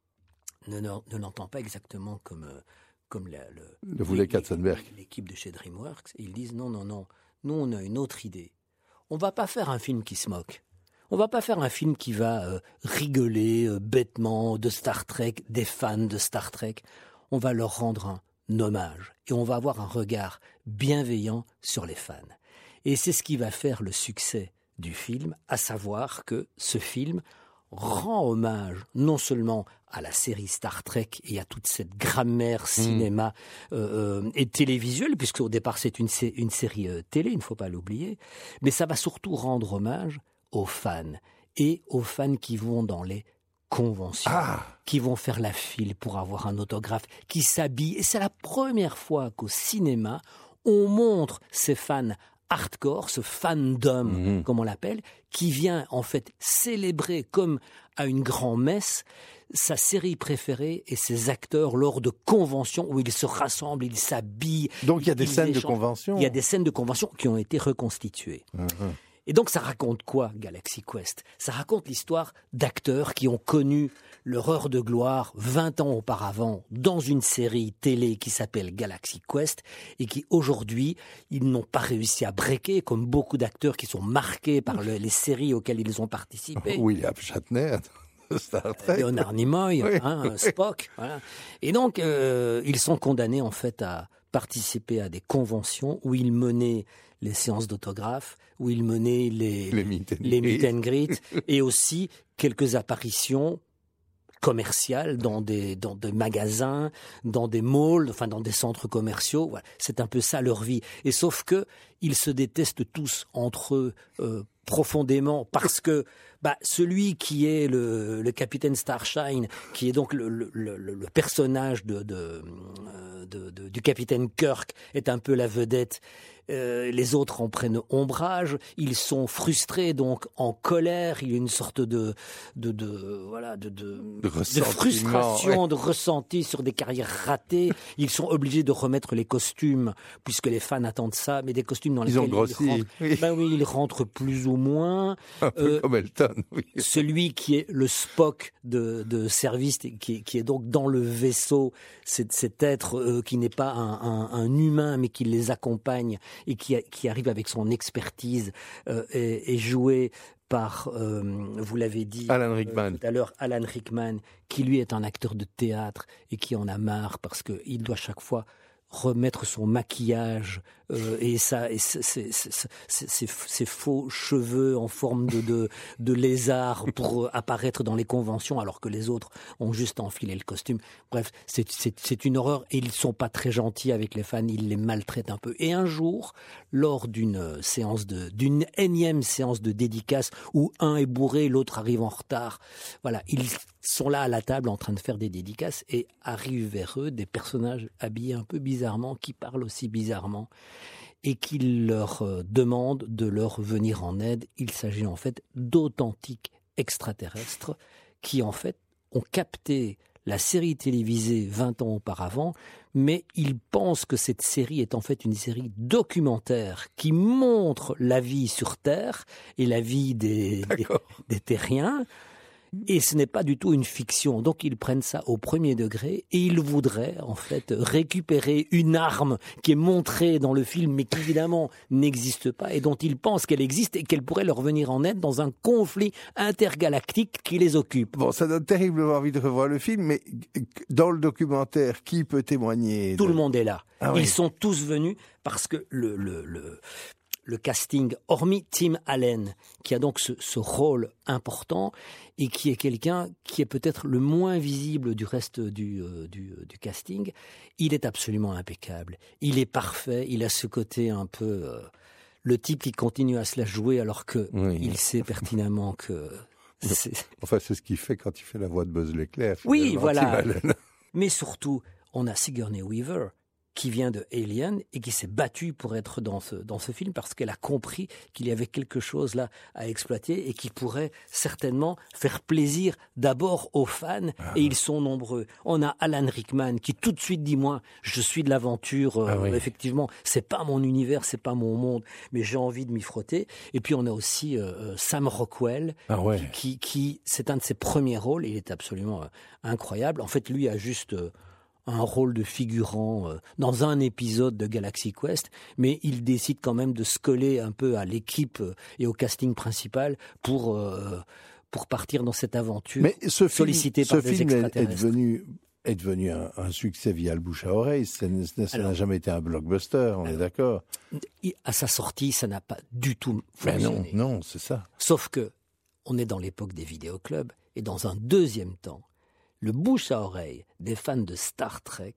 ne, ne, ne l'entend pas exactement comme, euh, comme la, le, Le voulait l'é- Katzenberg. l'équipe de chez DreamWorks. Et ils disent non, non, non, nous on a une autre idée. On va pas faire un film qui se moque. On va pas faire un film qui va euh, rigoler euh, bêtement de Star Trek, des fans de Star Trek. On va leur rendre un hommage et on va avoir un regard bienveillant sur les fans. Et c'est ce qui va faire le succès du film, à savoir que ce film rend hommage non seulement à la série Star Trek et à toute cette grammaire cinéma euh, euh, et télévisuelle, puisque au départ c'est une, sé- une série euh, télé, il ne faut pas l'oublier, mais ça va surtout rendre hommage aux fans et aux fans qui vont dans les conventions, Ah, qui vont faire la file pour avoir un autographe, qui s'habillent. Et c'est la première fois qu'au cinéma, on montre ces fans hardcore, ce fandom, Mhm. comme on l'appelle, qui vient en fait célébrer comme à une grand-messe sa série préférée et ses acteurs lors de conventions où ils se rassemblent, ils s'habillent. donc il y a des ils scènes de échangent. convention. Il y a des scènes de convention qui ont été reconstituées. Mhm. Et donc ça raconte quoi, Galaxy Quest? Ça raconte l'histoire d'acteurs qui ont connu leur heure de gloire vingt ans auparavant dans une série télé qui s'appelle Galaxy Quest et qui aujourd'hui, ils n'ont pas réussi à breaker, comme beaucoup d'acteurs qui sont marqués par le- les séries auxquelles ils ont participé. William Shatner, de Star Trek. Leonard Nimoy, Oui, hein, oui. Spock. Voilà. Et donc, euh, ils sont condamnés en fait à participer à des conventions où ils menaient les séances d'autographes, où ils menaient les, Les meet and les greet. meet and greet, et aussi quelques apparitions commerciales dans des, dans des magasins, dans des malls, enfin dans des centres commerciaux. Voilà. C'est un peu ça leur vie. Et sauf que ils se détestent tous entre eux euh, profondément parce que bah, celui qui est le, le capitaine Starshine, qui est donc le, le, le, le personnage de, de, euh, de, de, du capitaine Kirk, est un peu la vedette. Euh, les autres en prennent ombrage, ils sont frustrés, donc en colère. Il y a une sorte de, de, de voilà, de, de, De de ressentiment, frustration, de ressenti sur des carrières ratées. Ils sont obligés de remettre les costumes, puisque les fans attendent ça, mais des costumes dans Ils lesquels ont grossi, rentrent, oui. ben oui, ils rentrent plus ou moins. Un peu Euh, comme Elton, oui. Celui qui est le Spock de, de service, qui, qui est donc dans le vaisseau, c'est cet être euh, qui n'est pas un, un, un humain, mais qui les accompagne et qui, a- qui arrive avec son expertise, euh, est, est joué par, euh, vous l'avez dit Alan euh, Rickman. tout à l'heure, Alan Rickman, qui lui est un acteur de théâtre et qui en a marre parce qu'il doit chaque fois remettre son maquillage euh, et ça et ses, ses- ses- ses- ses- ses faux cheveux en forme de, de, de lézard pour euh, apparaître dans les conventions alors que les autres ont juste enfilé le costume. Bref, c'est, c'est, c'est une horreur et ils sont pas très gentils avec les fans, ils les maltraitent un peu. Et un jour, lors d'une euh, séance de d'une énième séance de dédicace où un est bourré, l'autre arrive en retard, voilà, ils sont là à la table en train de faire des dédicaces et arrivent vers eux des personnages habillés un peu bizarrement, qui parlent aussi bizarrement et qui leur euh, demandent de leur venir en aide. Il s'agit en fait d'authentiques extraterrestres qui en fait ont capté la série télévisée vingt ans auparavant, mais ils pensent que cette série est en fait une série documentaire qui montre la vie sur Terre et la vie des, des, D'accord. des terriens. Et ce n'est pas du tout une fiction. Donc ils prennent ça au premier degré et ils voudraient en fait récupérer une arme qui est montrée dans le film mais qui évidemment n'existe pas et dont ils pensent qu'elle existe et qu'elle pourrait leur venir en aide dans un conflit intergalactique qui les occupe. Bon, ça donne terriblement envie de revoir le film, mais dans le documentaire, qui peut témoigner? Tout de... le monde est là. Ah oui. Ils sont tous venus parce que le, le, le, le casting, hormis Tim Allen, qui a donc ce, ce rôle important et qui est quelqu'un qui est peut-être le moins visible du reste du, euh, du, du casting, il est absolument impeccable. Il est parfait, il a ce côté un peu... Euh, le type qui continue à se la jouer alors que Oui. il sait pertinemment que... C'est... Enfin, c'est ce qu'il fait quand il fait la voix de Buzz l'éclair. Oui, finalement, voilà. Tim Allen. Mais surtout, on a Sigourney Weaver qui vient de Alien et qui s'est battue pour être dans ce, dans ce film parce qu'elle a compris qu'il y avait quelque chose là à exploiter et qui pourrait certainement faire plaisir d'abord aux fans, ah. et ils sont nombreux. On a Alan Rickman qui tout de suite dit, moi, je suis de l'aventure, euh, ah oui. effectivement, c'est pas mon univers, c'est pas mon monde, mais j'ai envie de m'y frotter. Et puis on a aussi euh, Sam Rockwell, ah ouais. qui, qui, c'est un de ses premiers rôles, il est absolument euh, incroyable. En fait, lui a juste... Euh, un rôle de figurant euh, dans un épisode de Galaxy Quest, mais il décide quand même de se coller un peu à l'équipe euh, et au casting principal pour, euh, pour partir dans cette aventure mais ce sollicitée film, par ce des film extraterrestres. Est devenu, est devenu un, un succès via le bouche à oreille, ça, ça Alors, n'a jamais été un blockbuster, on alors, est d'accord. À sa sortie, ça n'a pas du tout fonctionné. Mais non, non, c'est ça. Sauf que on est dans l'époque des vidéoclubs, et dans un deuxième temps, le bouche à oreille des fans de Star Trek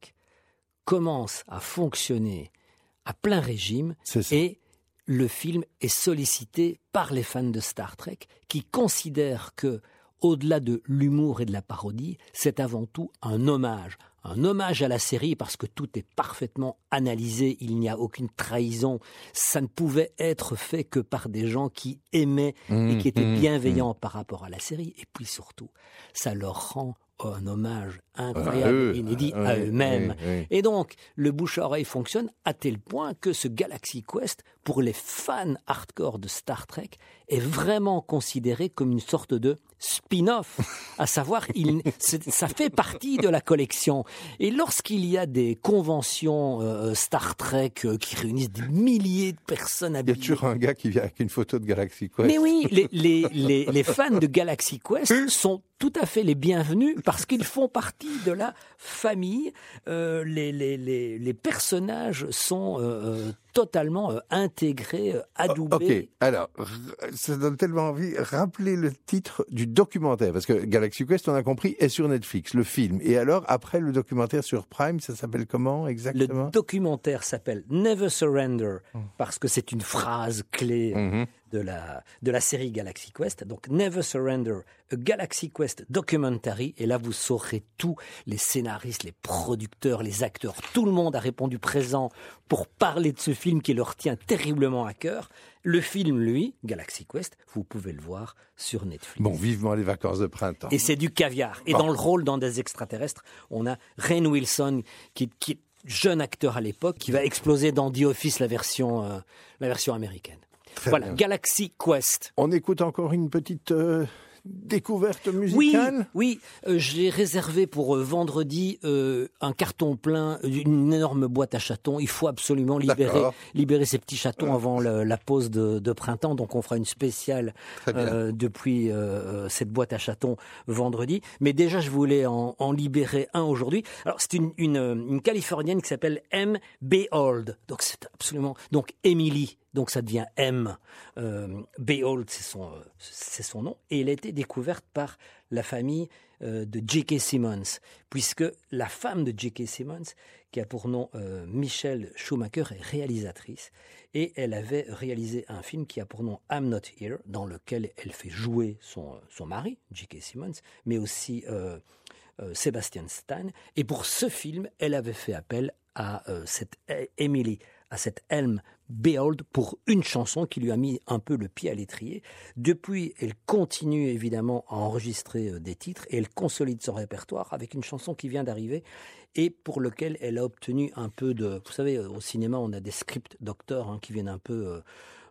commence à fonctionner à plein régime et le film est sollicité par les fans de Star Trek qui considèrent que, au-delà de l'humour et de la parodie, c'est avant tout un hommage. Un hommage à la série parce que tout est parfaitement analysé, il n'y a aucune trahison. Ça ne pouvait être fait que par des gens qui aimaient mmh, et qui étaient mmh, bienveillants mmh. par rapport à la série. Et puis surtout, ça leur rend un hommage incroyable, eux, inédit oui, à eux-mêmes. Oui, oui. Et donc, le bouche-à-oreille fonctionne à tel point que ce Galaxy Quest, pour les fans hardcore de Star Trek, est vraiment considéré comme une sorte de spin-off. À savoir, il, ça fait partie de la collection. Et lorsqu'il y a des conventions euh, Star Trek euh, qui réunissent des milliers de personnes habillées... Il y a toujours un gars qui vient avec une photo de Galaxy Quest. Mais oui, les, les, les, les fans de Galaxy Quest sont tout à fait les bienvenus parce qu'ils font partie de la famille. Euh, les, les, les, les personnages sont euh, totalement euh, intégrés, euh, adoubés. Ok, alors, ça donne tellement envie. Rappelez le titre du documentaire, parce que Galaxy Quest, on a compris, est sur Netflix, le film. Et alors, après le documentaire sur Prime, ça s'appelle comment exactement? Le documentaire s'appelle Never Surrender, parce que c'est une phrase clé mm-hmm. de, la, de la série Galaxy Quest. Donc, Never Surrender, a Galaxy Quest documentary. Et là, vous saurez tout. Les scénaristes, les producteurs, les acteurs, tout le monde a répondu présent pour parler de ce film qui leur tient terriblement à cœur. Le film, lui, Galaxy Quest, vous pouvez le voir sur Netflix. Bon, vivement les vacances de printemps. Et c'est du caviar. Et bon. Dans le rôle dans des extraterrestres, on a Rainn Wilson, qui, qui est jeune acteur à l'époque, qui va exploser dans The Office, la version, euh, la version américaine. Très voilà, bien. Galaxy Quest. On écoute encore une petite... Euh... découverte musicale? Oui, oui. Euh, j'ai réservé pour euh, vendredi euh, un carton plein, une énorme boîte à chatons. Il faut absolument libérer, libérer ces petits chatons avant le, la pause de, de printemps. Donc on fera une spéciale euh, depuis euh, cette boîte à chatons vendredi. Mais déjà, je voulais en, en libérer un aujourd'hui. Alors c'est une, une, une Californienne qui s'appelle M. Behold. Donc c'est absolument... Donc Emily. Donc ça devient M. Euh, Behold, c'est son, euh, c'est son nom. Et elle a été découverte par la famille euh, de J K. Simmons, puisque la femme de J K. Simmons, qui a pour nom euh, Michelle Schumacher, est réalisatrice. Et elle avait réalisé un film qui a pour nom I'm Not Here, dans lequel elle fait jouer son, son mari, J K. Simmons, mais aussi euh, euh, Sebastian Stan. Et pour ce film, elle avait fait appel à euh, cette Emily, à cette Elm Behold pour une chanson qui lui a mis un peu le pied à l'étrier. Depuis, elle continue évidemment à enregistrer des titres et elle consolide son répertoire avec une chanson qui vient d'arriver et pour lequel elle a obtenu un peu de... Vous savez, au cinéma, on a des script doctors hein, qui viennent un peu... Euh,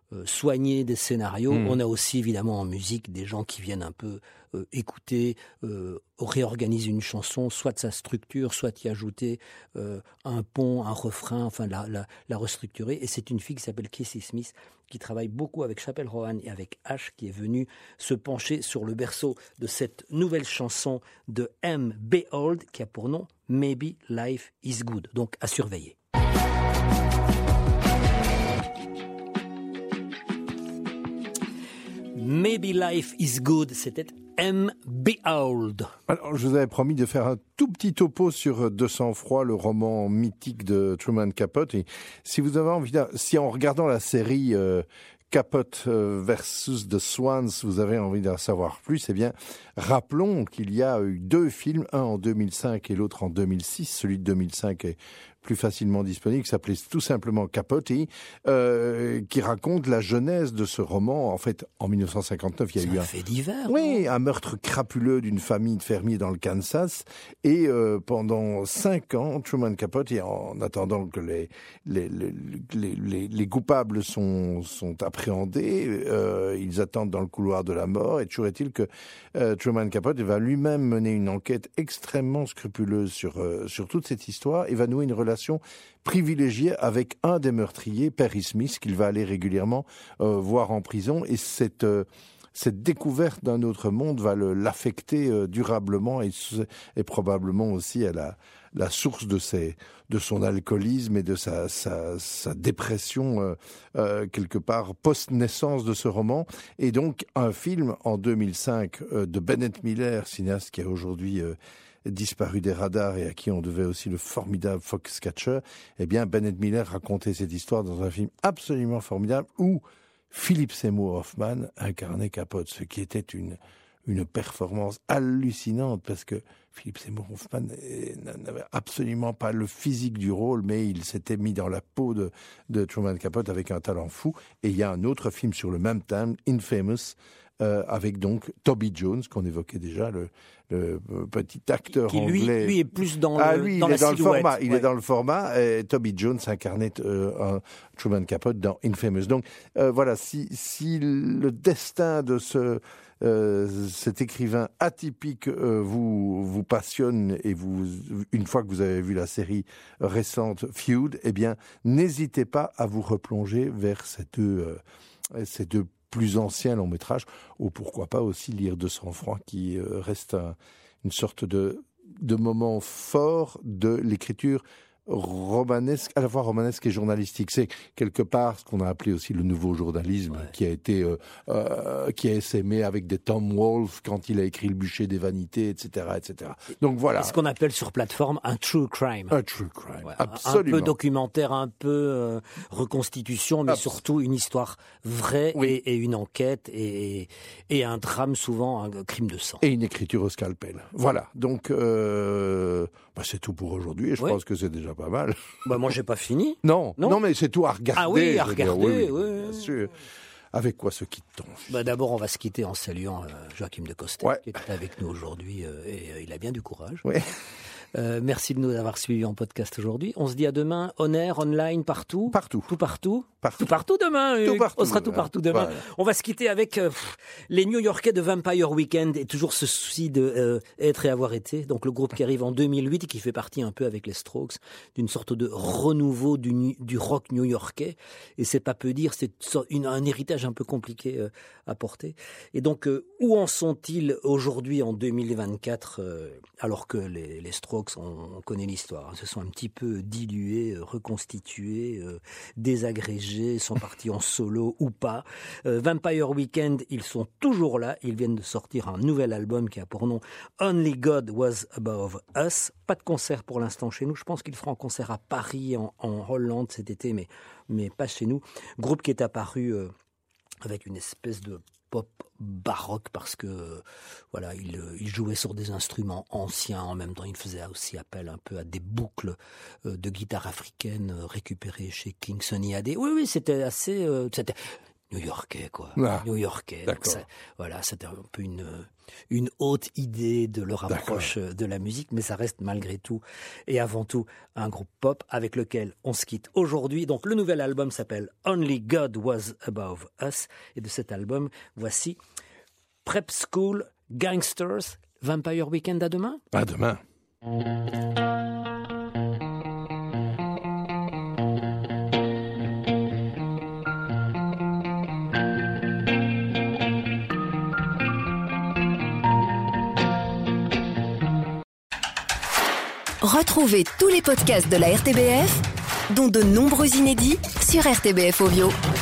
euh, soigner des scénarios. Mmh. On a aussi évidemment en musique des gens qui viennent un peu euh, écouter, euh, réorganiser une chanson, soit de sa structure, soit y ajouter euh, un pont, un refrain, enfin la, la, la restructurer. Et c'est une fille qui s'appelle Casey Smith qui travaille beaucoup avec Chappell Roan et avec Ash, qui est venue se pencher sur le berceau de cette nouvelle chanson de M. Behold, qui a pour nom Maybe Life is Good. Donc à surveiller. Maybe Life is Good, c'était M. Behold. Alors, je vous avais promis de faire un tout petit topo sur De sang-froid, le roman mythique de Truman Capote. Et si vous avez envie, de, si en regardant la série euh, Capote euh, versus The Swans, vous avez envie d'en savoir plus, eh bien, rappelons qu'il y a eu deux films, un en deux mille cinq et l'autre en deux mille six. Celui de deux mille cinq est plus facilement disponible, qui s'appelait tout simplement Capote, euh, qui raconte la genèse de ce roman. En fait, en mille neuf cent cinquante-neuf, il y a C'est eu un un fait divers. oui, un meurtre crapuleux d'une famille de fermiers dans le Kansas. Et euh, pendant cinq ans, Truman Capote, et en attendant que les les les les, les, les coupables sont sont appréhendés, euh, ils attendent dans le couloir de la mort. Et toujours est-il que euh, Truman Capote va lui-même mener une enquête extrêmement scrupuleuse sur euh, sur toute cette histoire et va nouer une relation privilégiée avec un des meurtriers, Perry Smith, qu'il va aller régulièrement euh, voir en prison. Et cette euh, cette découverte d'un autre monde va le, l'affecter euh, durablement et, et probablement aussi à la, la source de, ses, de son alcoolisme et de sa, sa, sa dépression euh, euh, quelque part post-naissance de ce roman. Et donc un film en deux mille cinq euh, de Bennett Miller, cinéaste qui a aujourd'hui euh, disparu des radars et à qui on devait aussi le formidable Foxcatcher. Eh bien, Bennett Miller racontait cette histoire dans un film absolument formidable où Philip Seymour Hoffman incarnait Capote, ce qui était une, une performance hallucinante parce que Philip Seymour Hoffman n'avait absolument pas le physique du rôle, mais il s'était mis dans la peau de, de Truman Capote avec un talent fou. Et il y a un autre film sur le même thème, Infamous, euh, avec donc Toby Jones, qu'on évoquait déjà, le, le petit acteur qui, lui, anglais. Lui est plus dans, ah, le, lui, dans il la est dans silhouette. le format. Il ouais. est dans le format. Et Toby Jones incarnait euh, un Truman Capote dans Infamous. Donc euh, voilà, si, si le destin de ce euh, cet écrivain atypique euh, vous vous passionne et vous une fois que vous avez vu la série récente Feud, eh bien n'hésitez pas à vous replonger vers ces deux euh, ces deux plus anciens longs métrages, ou pourquoi pas aussi lire De sang-froid, qui euh, reste un, une sorte de de moment fort de l'écriture romanesque, à la fois romanesque et journalistique. C'est quelque part ce qu'on a appelé aussi le nouveau journalisme, ouais. qui a été euh, euh, qui a essaimé avec des Tom Wolfe quand il a écrit Le bûcher des vanités, et cetera, et cetera. Donc voilà. C'est ce qu'on appelle sur plateforme un true crime. Un true crime, ouais. Un Absolument. peu documentaire, un peu euh, reconstitution, mais Abs- surtout une histoire vraie oui. et, et une enquête et, et un drame, souvent un crime de sang. Et une écriture au scalpel. Voilà. Donc euh, bah c'est tout pour aujourd'hui. Et je oui. pense que c'est déjà pas mal. Bah moi j'ai pas fini. Non, non, non mais c'est tout à regarder. Ah oui, à regarder, dire, oui, oui, oui, bien sûr. Avec quoi se quitte-t-on ? Bah d'abord on va se quitter en saluant euh, Joachim de Costet, ouais. qui est avec nous aujourd'hui euh, et euh, il a bien du courage. Oui. Euh, merci de nous avoir suivis en podcast aujourd'hui. On se dit à demain, on air, online, partout. Partout. Tout partout. Partout. Tout partout demain. Tout Hugues. partout. On sera tout partout demain. Voilà. On va se quitter avec euh, les New-Yorkais de Vampire Weekend et toujours ce souci de euh, être et avoir été. Donc le groupe qui arrive en deux mille huit et qui fait partie un peu avec les Strokes d'une sorte de renouveau du, du rock new-yorkais. Et c'est pas peu dire, c'est une, un héritage un peu compliqué euh, à porter. Et donc euh, où en sont-ils aujourd'hui en deux mille vingt-quatre euh, alors que les, les Strokes, on, on connaît l'histoire, hein, se sont un petit peu dilués, euh, reconstitués, euh, désagrégés, sont partis en solo ou pas. Euh, Vampire Weekend, ils sont toujours là. Ils viennent de sortir un nouvel album qui a pour nom Only God Was Above Us. Pas de concert pour l'instant chez nous. Je pense qu'ils feront un concert à Paris, en, en Hollande cet été, mais, mais pas chez nous. Groupe qui est apparu euh, avec une espèce de pop baroque parce que voilà, il, il jouait sur des instruments anciens, en même temps il faisait aussi appel un peu à des boucles euh, de guitare africaine euh, récupérées chez King Sunny Adé. Oui oui, c'était assez euh, c'était new-yorkais, quoi. Ah, New-yorkais. Donc d'accord. ça- voilà, c'était un peu une, une haute idée de leur approche de la musique, mais ça reste malgré tout et avant tout un groupe pop avec lequel on se quitte aujourd'hui. Donc le nouvel album s'appelle Only God Was Above Us, et de cet album, voici Prep School, Gangsters, Vampire Weekend. À demain. À demain. Retrouvez tous les podcasts de la R T B F, dont de nombreux inédits, sur R T B F Audio.